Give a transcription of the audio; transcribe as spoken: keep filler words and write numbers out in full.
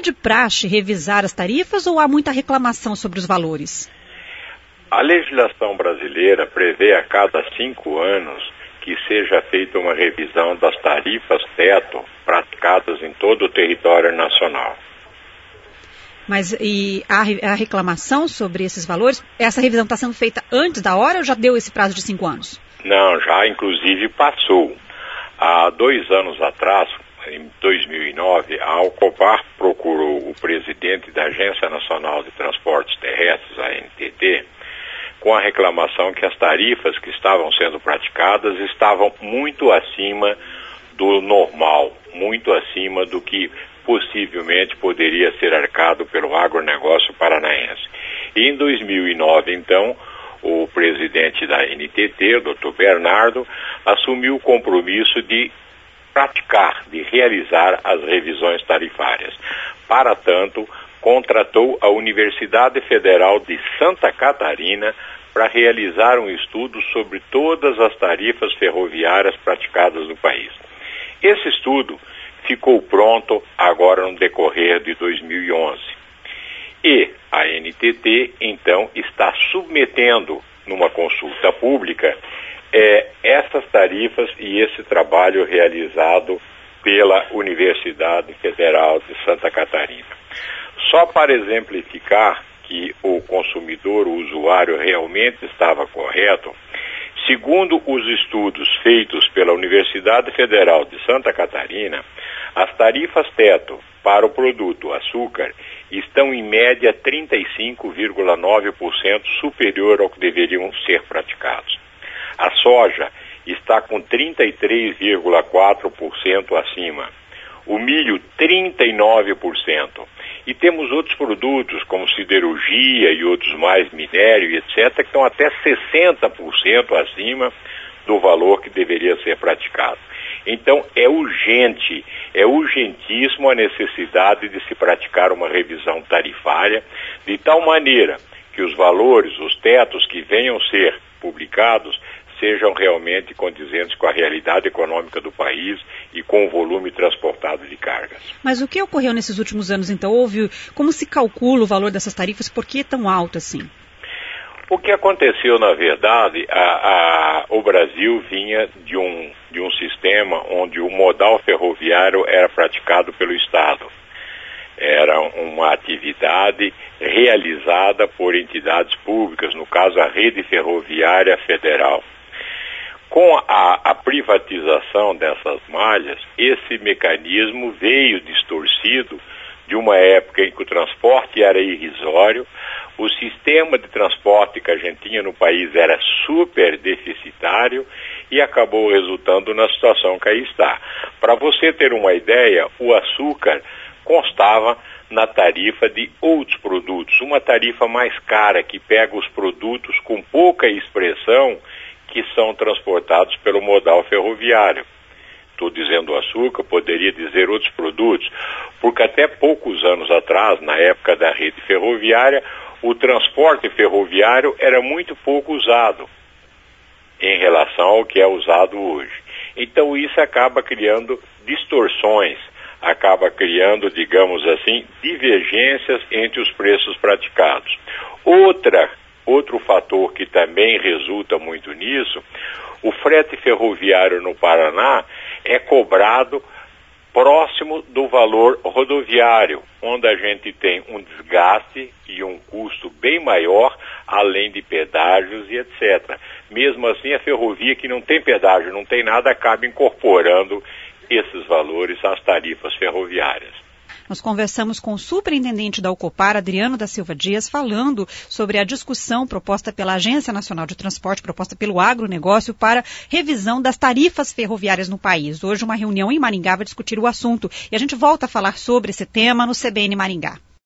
de praxe revisar as tarifas ou há muita reclamação sobre os valores? A legislação brasileira prevê a cada cinco anos que seja feita uma revisão das tarifas teto praticadas em todo o território nacional. Mas e a, a reclamação sobre esses valores, essa revisão está sendo feita antes da hora ou já deu esse prazo de cinco anos? Não, já inclusive passou. Há dois anos atrás, em dois mil e nove, a Alcopar procurou o presidente da Agência Nacional de Transportes Terrestres, a A N T T, com a reclamação que as tarifas que estavam sendo praticadas estavam muito acima do normal, muito acima do que possivelmente poderia ser arcado pelo agronegócio paranaense. E em dois mil e nove, então, o presidente da A N T T, o doutor Bernardo, assumiu o compromisso de praticar, de realizar as revisões tarifárias. Para tanto, contratou a Universidade Federal de Santa Catarina para realizar um estudo sobre todas as tarifas ferroviárias praticadas no país. Esse estudo ficou pronto agora no decorrer de dois mil e onze. E a A N T T, então, está submetendo numa consulta pública é, essas tarifas e esse trabalho realizado pela Universidade Federal de Santa Catarina. Só para exemplificar que o consumidor, o usuário, realmente estava correto, segundo os estudos feitos pela Universidade Federal de Santa Catarina, as tarifas teto para o produto açúcar estão em média trinta e cinco vírgula nove por cento superior ao que deveriam ser praticados. A soja está com trinta e três vírgula quatro por cento acima. O milho, trinta e nove por cento. E temos outros produtos, como siderurgia e outros mais, minério, etcétera, que estão até sessenta por cento acima do valor que deveria ser praticado. Então, é urgente, é urgentíssimo a necessidade de se praticar uma revisão tarifária, de tal maneira que os valores, os tetos que venham ser publicados, sejam realmente condizentes com a realidade econômica do país e com o volume transportado de cargas. Mas o que ocorreu nesses últimos anos, então? Houve, como se calcula o valor dessas tarifas? Por que é tão alto assim? O que aconteceu, na verdade, a, a, o Brasil vinha de um, de um sistema onde o modal ferroviário era praticado pelo Estado. Era uma atividade realizada por entidades públicas, no caso a Rede Ferroviária Federal. Com a, a privatização dessas malhas, esse mecanismo veio distorcido de uma época em que o transporte era irrisório, o sistema de transporte que a gente tinha no país era super deficitário e acabou resultando na situação que aí está. Para você ter uma ideia, o açúcar constava na tarifa de outros produtos, uma tarifa mais cara que pega os produtos com pouca expressão que são transportados pelo modal ferroviário. Estou dizendo açúcar, poderia dizer outros produtos, porque até poucos anos atrás, na época da rede ferroviária, o transporte ferroviário era muito pouco usado em relação ao que é usado hoje. Então isso acaba criando distorções, acaba criando, digamos assim, divergências entre os preços praticados. Outra Outro fator que também resulta muito nisso, o frete ferroviário no Paraná é cobrado próximo do valor rodoviário, onde a gente tem um desgaste e um custo bem maior, além de pedágios e etcétera. Mesmo assim, a ferrovia que não tem pedágio, não tem nada, acaba incorporando esses valores às tarifas ferroviárias. Nós conversamos com o superintendente da Alcopar, Adriano da Silva Dias, falando sobre a discussão proposta pela Agência Nacional de Transporte, proposta pelo agronegócio, para revisão das tarifas ferroviárias no país. Hoje, uma reunião em Maringá vai discutir o assunto. E a gente volta a falar sobre esse tema no C B N Maringá.